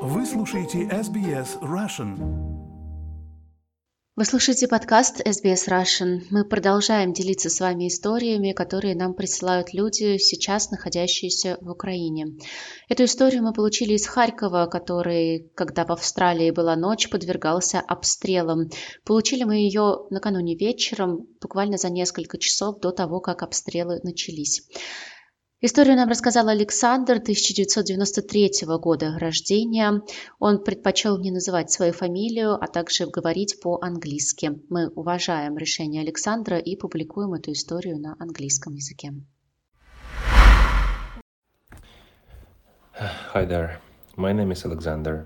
Вы слушаете SBS Russian. Вы слушаете подкаст SBS Russian. Мы продолжаем делиться с вами историями, которые нам присылают люди, сейчас находящиеся в Украине. Эту историю мы получили из Харькова, который, когда в Австралии была ночь, подвергался обстрелам. Получили мы ее накануне вечером, буквально за несколько часов до того, как обстрелы начались. Историю нам рассказал Александр, 1993 года рождения. Он предпочел не называть свою фамилию, а также говорить по-английски. Мы уважаем решение Александра и публикуем эту историю на английском языке. Hi there, my name is Alexander.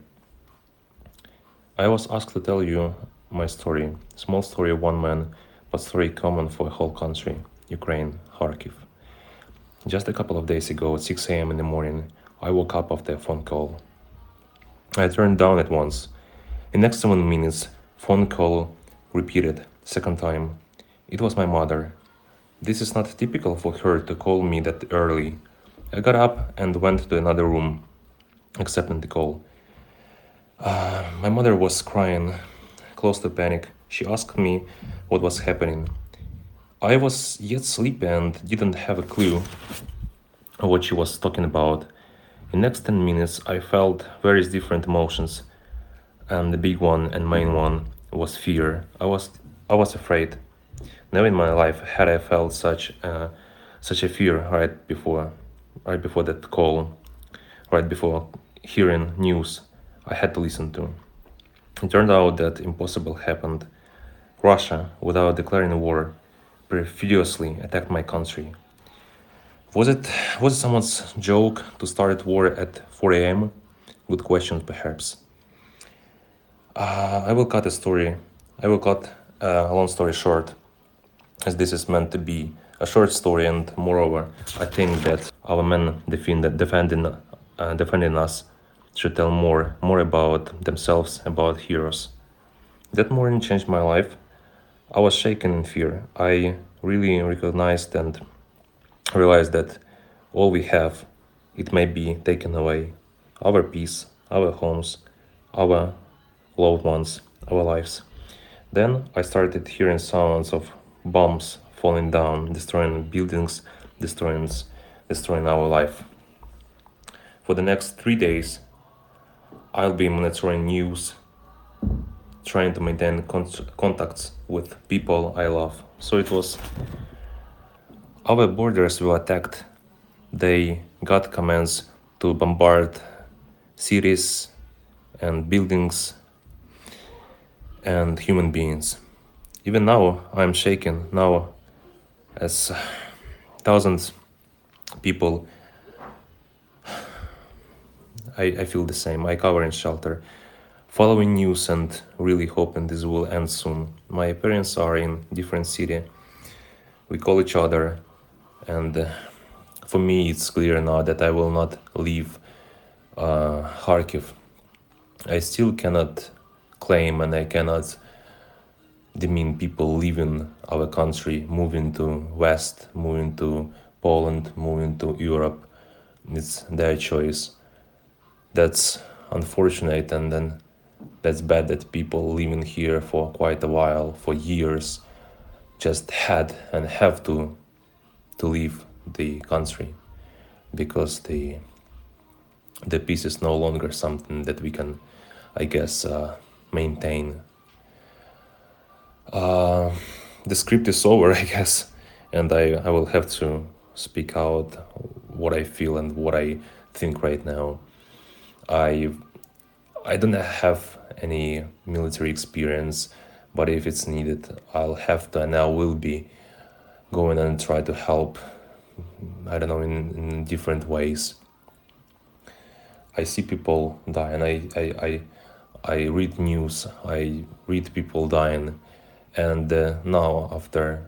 I was asked to tell you my story, small story of one man, but story common for a whole country, Ukraine, Kharkiv. Just a couple of days ago at 6 a.m. in the morning, I woke up after a phone call. I turned down at once. In next 7 minutes, phone call repeated, second time. It was my mother. This is not typical for her to call me that early. I got up and went to another room, accepting the call. My mother was crying, close to panic. She asked me what was happening. I was yet sleepy and didn't have a clue what she was talking about. In next 10 minutes, I felt various different emotions, and the big one and main one was fear. I was afraid. Never in my life had I felt such a fear right before that call, right before hearing news I had to listen to. It turned out that impossible happened. Russia, without declaring war, perfidiously attacked my country. Was it someone's joke to start war at 4 a.m.? Good question, perhaps. I will cut a long story short, as this is meant to be a short story, and moreover, I think that our men defending us should tell more about themselves, about heroes. That morning changed my life. I was shaken in fear. I really recognized and realized that all we have, it may be taken away. Our peace, our homes, our loved ones, our lives. Then I started hearing sounds of bombs falling down, destroying buildings, destroying our life. For the next 3 days, I'll be monitoring news, trying to maintain contacts with people I love. So it was, our borders were attacked. They got commands to bombard cities and buildings and human beings. Even now, I'm shaken. Now, as thousands people, I feel the same. I cover in shelter, following news and really hoping this will end soon. My parents are in different city. We call each other, and for me it's clear now that I will not leave Kharkiv. I still cannot claim and I cannot demean people leaving our country, moving to West, moving to Poland, moving to Europe. It's their choice. That's unfortunate, and then that's bad that people living here for quite a while, for years, just had and have to leave the country because the peace is no longer something that we can, I guess, maintain. The script is over, I guess, and I will have to speak out what I feel and what I think right now. I don't have any military experience, but if it's needed, I'll have to, and I will be going and try to help, I don't know, in different ways. I see people die, and I read news, I read people dying, and now after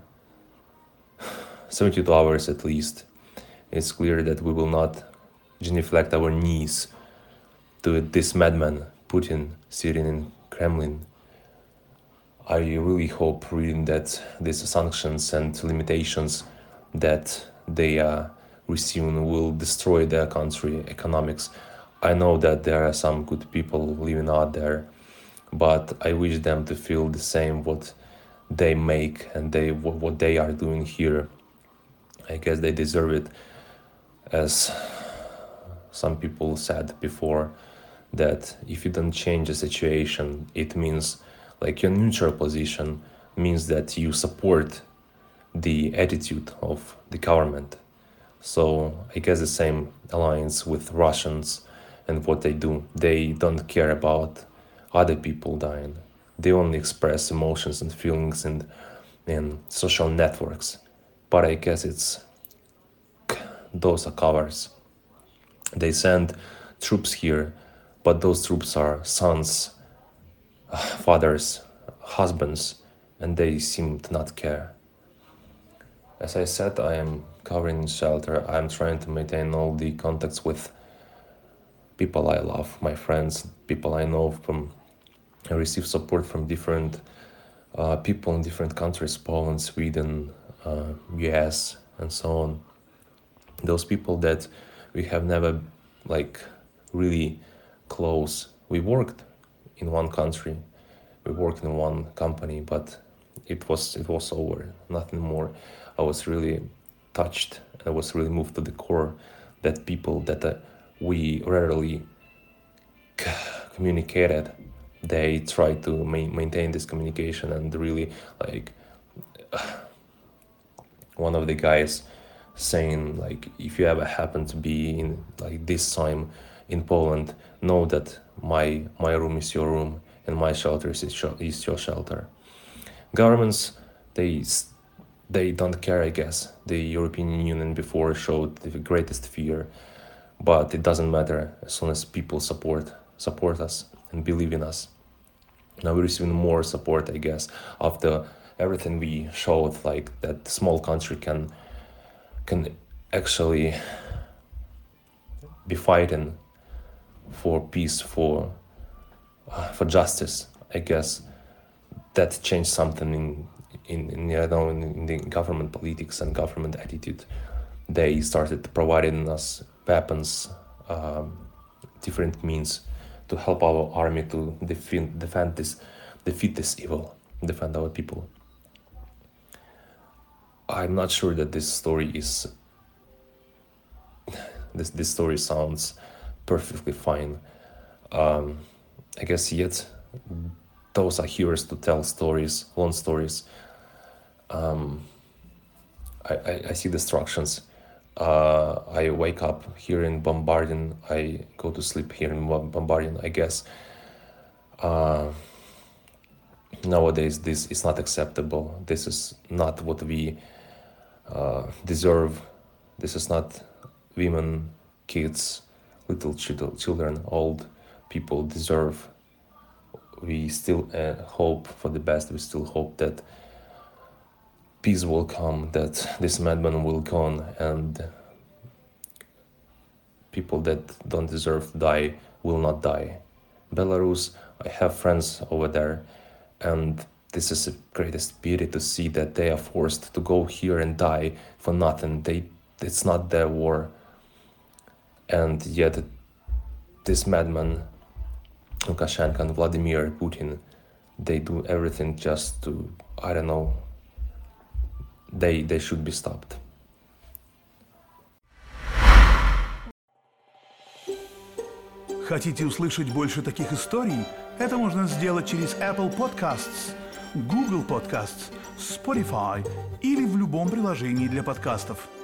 72 hours at least, it's clear that we will not genuflect our knees to this madman, Putin, sitting in Kremlin. I really hope reading that these sanctions and limitations that they are receiving will destroy their country economics. I know that there are some good people living out there, but I wish them to feel the same what they make and what they are doing here. I guess they deserve it, as some people said before, that if you don't change the situation, it means like your neutral position means that you support the attitude of the government. So I guess the same aligns with Russians and what they do. They don't care about other people dying. They only express emotions and feelings in social networks. But I guess those are covers. They send troops here, but those troops are sons, fathers, husbands, and they seem to not care. As I said, I am covering shelter. I'm trying to maintain all the contacts with people I love, my friends, people I know from. I receive support from different people in different countries, Poland, Sweden, US, and so on. Those people that we have never really close. We worked in one country, we worked in one company, but it was over, nothing more. I was really touched, and I was really moved to the core that people that we rarely communicated, they try to maintain this communication. And really, one of the guys saying, if you ever happen to be in this time in Poland, know that my room is your room and my shelter is your shelter. Governments, they don't care, I guess. The European Union before showed the greatest fear, but it doesn't matter as soon as people support us and believe in us. Now we're receiving more support, I guess, after everything we showed, that small country can actually be fighting for peace, for justice. I guess that changed something in the government politics and government attitude. They started providing us weapons, different means to help our army to defeat this evil, defend our people. I'm not sure that this story is this story sounds perfectly fine. I guess yet those are heroes to tell stories, long stories. I see destructions. I wake up here in Bombardin. I go to sleep here in Bombardin. I guess nowadays this is not acceptable. This is not what we deserve. This is not women, kids, little children, old people deserve. We still hope for the best. We still hope that peace will come, that this madman will gone, and people that don't deserve to die will not die. Belarus, I have friends over there, and this is the greatest pity to see that they are forced to go here and die for nothing. It's not their war. And yet this madman, Lukashenko and Vladimir Putin, they do everything just to, I don't know, they should be stopped. Хотите услышать больше таких историй? Это можно сделать через Apple Podcasts, Google Podcasts, Spotify или в любом приложении для подкастов.